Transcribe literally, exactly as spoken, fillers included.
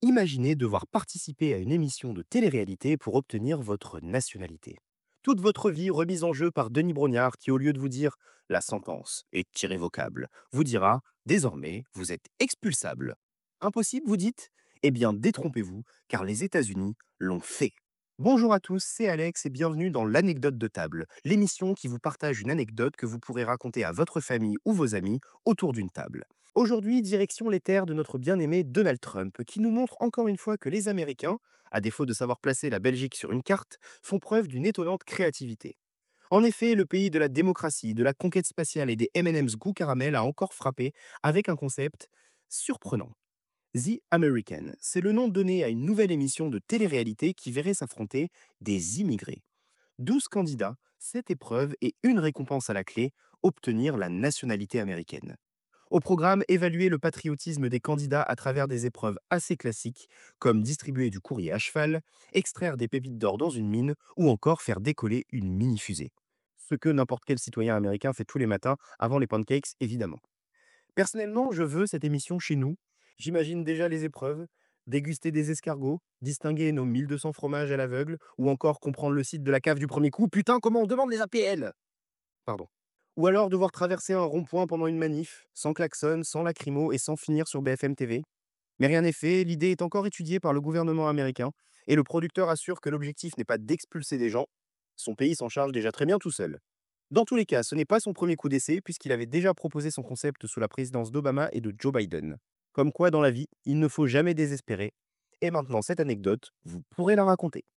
Imaginez devoir participer à une émission de télé-réalité pour obtenir votre nationalité. Toute votre vie remise en jeu par Denis Brognard qui, au lieu de vous dire «la sentence est irrévocable», vous dira «désormais, vous êtes expulsable». Impossible, vous dites? Eh bien, détrompez-vous, car les États-Unis l'ont fait. Bonjour à tous, c'est Alex et bienvenue dans l'anecdote de table, l'émission qui vous partage une anecdote que vous pourrez raconter à votre famille ou vos amis autour d'une table. Aujourd'hui, direction les terres de notre bien-aimé Donald Trump, qui nous montre encore une fois que les Américains, à défaut de savoir placer la Belgique sur une carte, font preuve d'une étonnante créativité. En effet, le pays de la démocratie, de la conquête spatiale et des M and M's goût caramel a encore frappé avec un concept surprenant. The American, c'est le nom donné à une nouvelle émission de télé-réalité qui verrait s'affronter des immigrés. Douze candidats, sept épreuves et une récompense à la clé, obtenir la nationalité américaine. Au programme, évaluer le patriotisme des candidats à travers des épreuves assez classiques, comme distribuer du courrier à cheval, extraire des pépites d'or dans une mine ou encore faire décoller une mini-fusée. Ce que n'importe quel citoyen américain fait tous les matins avant les pancakes, évidemment. Personnellement, je veux cette émission chez nous. J'imagine déjà les épreuves, déguster des escargots, distinguer nos mille deux cents fromages à l'aveugle ou encore comprendre le site de la cave du premier coup. Putain, comment on demande les A P L? Pardon. Ou alors devoir traverser un rond-point pendant une manif, sans klaxon, sans lacrymo et sans finir sur B F M T V. Mais rien n'est fait, l'idée est encore étudiée par le gouvernement américain, et le producteur assure que l'objectif n'est pas d'expulser des gens, son pays s'en charge déjà très bien tout seul. Dans tous les cas, ce n'est pas son premier coup d'essai, puisqu'il avait déjà proposé son concept sous la présidence d'Obama et de Joe Biden. Comme quoi, dans la vie, il ne faut jamais désespérer. Et maintenant, cette anecdote, vous pourrez la raconter.